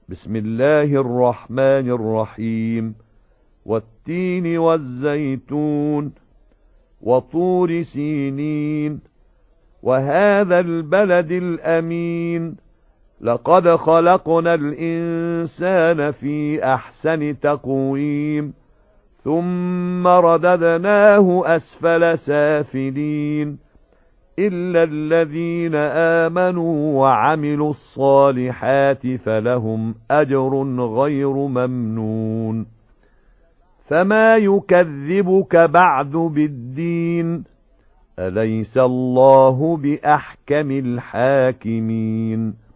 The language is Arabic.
بسم الله الرحمن الرحيم والتين والزيتون وطور سينين وهذا البلد الأمين لقد خلقنا الإنسان في أحسن تقويم ثم رددناه أسفل سافلين إلا الذين آمنوا وعملوا الصالحات فلهم أجر غير ممنون فما يكذبك بعد بالدين أليس الله بأحكم الحاكمين